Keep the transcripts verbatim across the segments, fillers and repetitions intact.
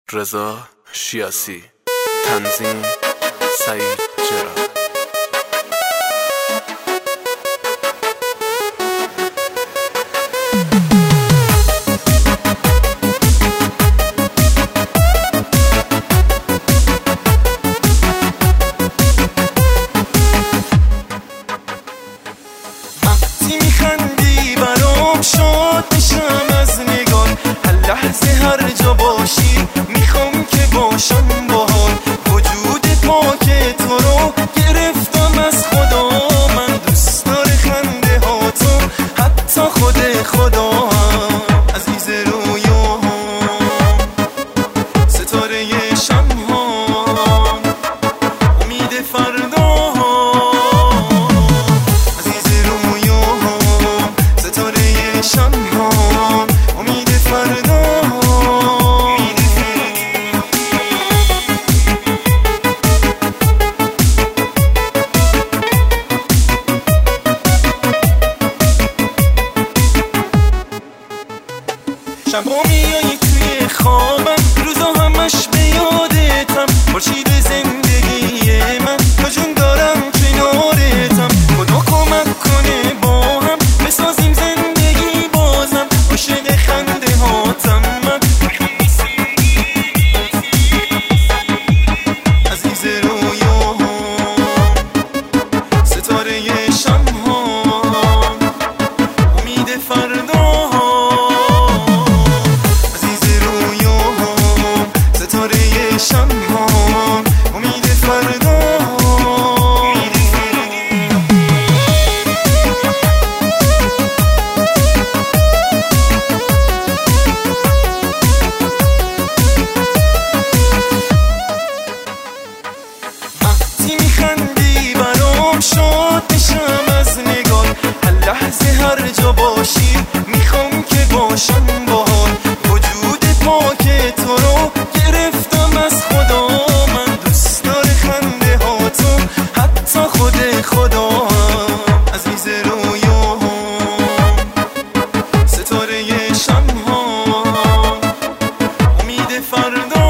رضا شیاسی. تنظیم سعید جرا. وقتی میخندی برام شاد میشم از نگاه، هر لحظه هر جا باشی میخوام که باشم باهات. وجود پاک تو رو گرفتم از خدا، من دوست داره خنده ها تو حتی خود خدا. عزیز رویا ستاره شم ها امید فردا، عزیز رویا ستاره شم ها امید فردا. شبا میایی توی خوابم، روزا همش به یادتم. خورشید زندگی من تا جون دارم کنارتم. خدا کمک کنه با هم بسازیم زندگی بازم. عاشق خنده هاتم من، عزیز رویا ستاره شم ها امید فردا. شم ها امید فردا. وقتی میخندی برام شاد میشم از نگاه، هر لحظه هر جا باشی میخوام که باشم باهات. وجود پاک تو رو گرفتم از خدا، من دوست داره خنده ها تو حتی خود خدا. عزیز رویا ستاره شم ها امید فردا،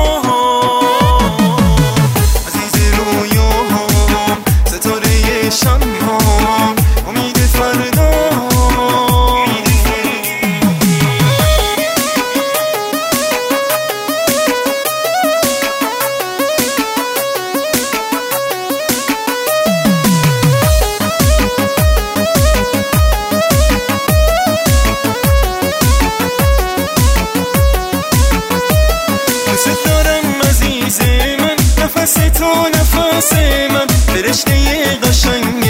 عزیز رویا ستاره شم ها امید فردا. دوست دارم عزیز من، نفس تو نفس من، فرشته قشنگ